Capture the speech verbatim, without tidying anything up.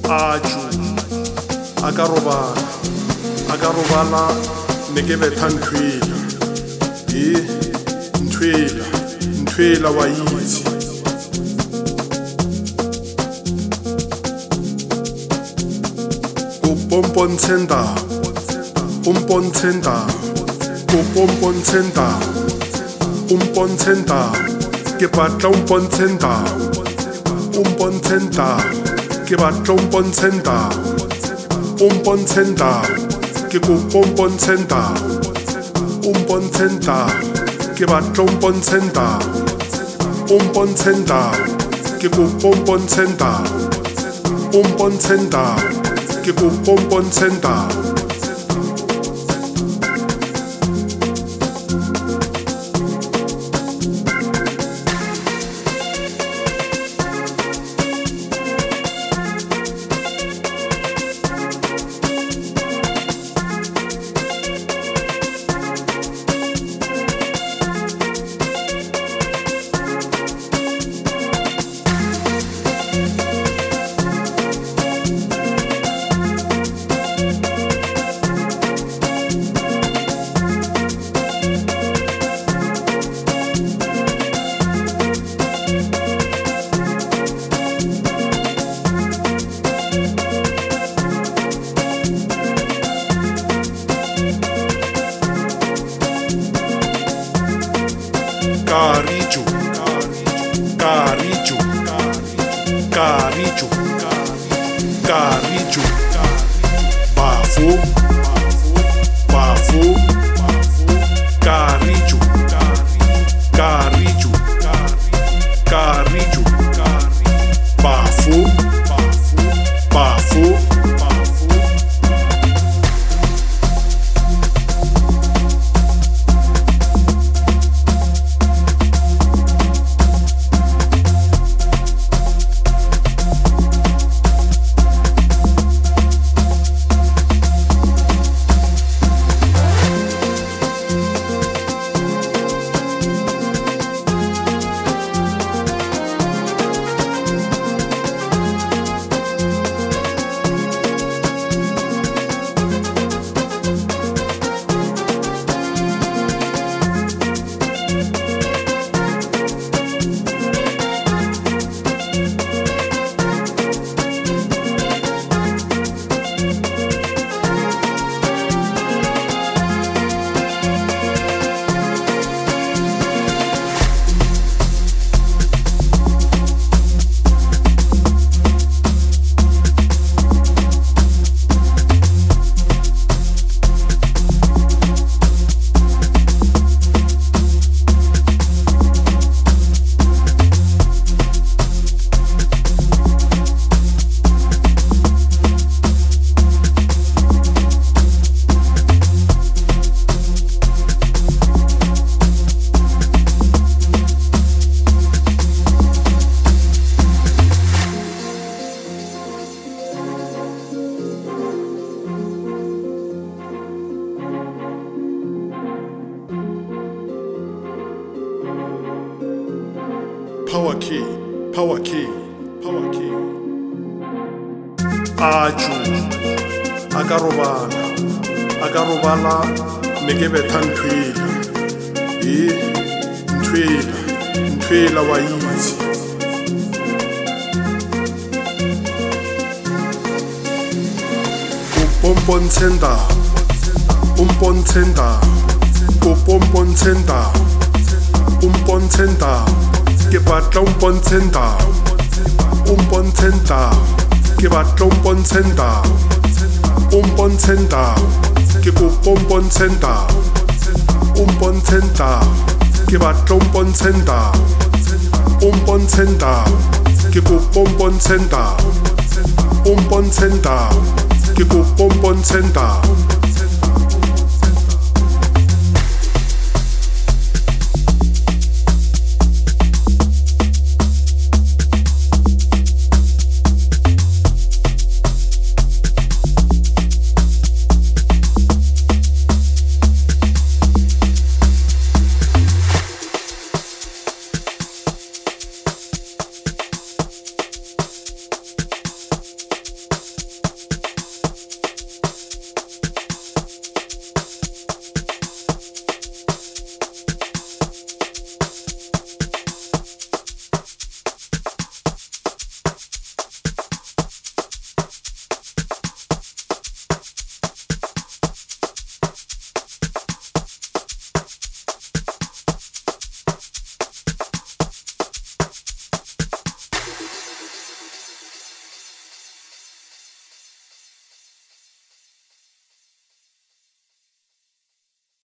aju a ka robala a ka robala ne ke betha nthwela e nthwela nthwela wa itse o pompontsenda un pontsenda o pompontsenda un pontsenda ke batla un pontsenda un pontsenda ke batla un pontsenda un pontsenda ke kopa un pontsenda un pontsenda ke batla un pontsenda un pontsenda ke kopa un pontsenda un pontsenda ke kopa un pontsenda. Caricho, caricho, caricho, caricho, bafo, bafo, caricho, caricho, caricho, bafo, bafo. Power key, power key, power key. Aju, a ka robala, a ka robala ne ke betha nthwela e nthwela nthwela wa itse o pompontsenda un pontsenda o pompontsenda un pontsenda ke batla un pontsenda un pontsenda ke batla un pontsenda un pontsenda ke kopa un pontsenda un pontsenda ke batla un pontsenda un pontsenda ke kopa un pontsenda un pontsenda ke kopa un pontsenda.